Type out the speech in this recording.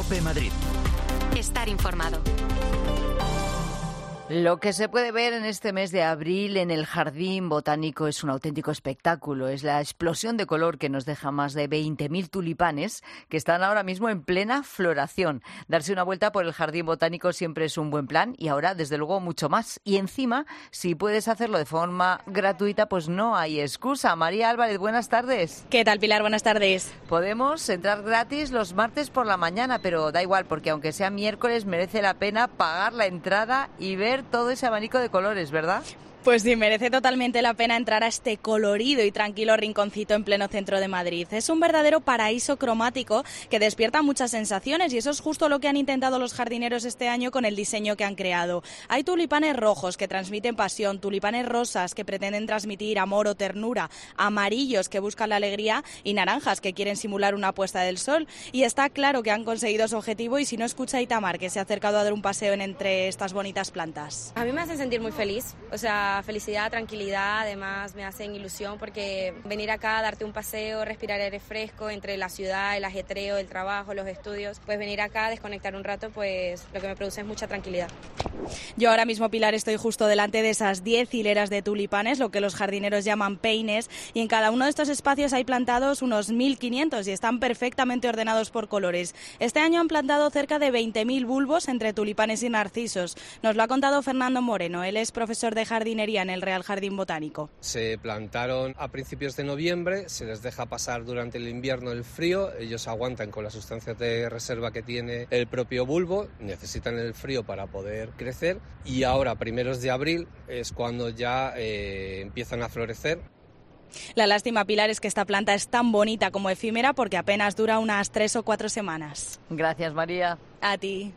COPE Madrid. Estar informado. Lo que se puede ver en este mes de abril en el Jardín Botánico es un auténtico espectáculo. Es la explosión de color que nos deja más de 20.000 tulipanes que están ahora mismo en plena floración. Darse una vuelta por el Jardín Botánico siempre es un buen plan y ahora, desde luego, mucho más. Y encima, si puedes hacerlo de forma gratuita, pues no hay excusa. María Álvarez, buenas tardes. ¿Qué tal, Pilar? Buenas tardes. Podemos entrar gratis los martes por la mañana, pero da igual, porque aunque sea miércoles, merece la pena pagar la entrada y ver todo ese abanico de colores, ¿verdad? Pues sí, merece totalmente la pena entrar a este colorido y tranquilo rinconcito en pleno centro de Madrid. Es un verdadero paraíso cromático que despierta muchas sensaciones y eso es justo lo que han intentado los jardineros este año con el diseño que han creado. Hay tulipanes rojos que transmiten pasión, tulipanes rosas que pretenden transmitir amor o ternura, amarillos que buscan la alegría y naranjas que quieren simular una puesta del sol. Y está claro que han conseguido su objetivo y si no, escucha a Itamar, que se ha acercado a dar un paseo entre estas bonitas plantas. A mí me hacen sentir muy feliz, o sea, felicidad, tranquilidad, además me hacen ilusión porque venir acá, darte un paseo, respirar aire fresco entre la ciudad, el ajetreo, el trabajo, los estudios, pues venir acá, desconectar un rato, pues lo que me produce es mucha tranquilidad. Yo ahora mismo, Pilar, estoy justo delante de esas 10 hileras de tulipanes, lo que los jardineros llaman peines, y en cada uno de estos espacios hay plantados unos 1.500 y están perfectamente ordenados por colores. Este año han plantado cerca de 20.000 bulbos entre tulipanes y narcisos. Nos lo ha contado Fernando Moreno, él es profesor de jardinería en el Real Jardín Botánico. Se plantaron a principios de noviembre, se les deja pasar durante el invierno el frío, ellos aguantan con las sustancias de reserva que tiene el propio bulbo, necesitan el frío para poder crecer y ahora, primeros de abril, es cuando ya empiezan a florecer. La lástima, Pilar, es que esta planta es tan bonita como efímera porque apenas dura unas 3 o 4 semanas. Gracias, María. A ti.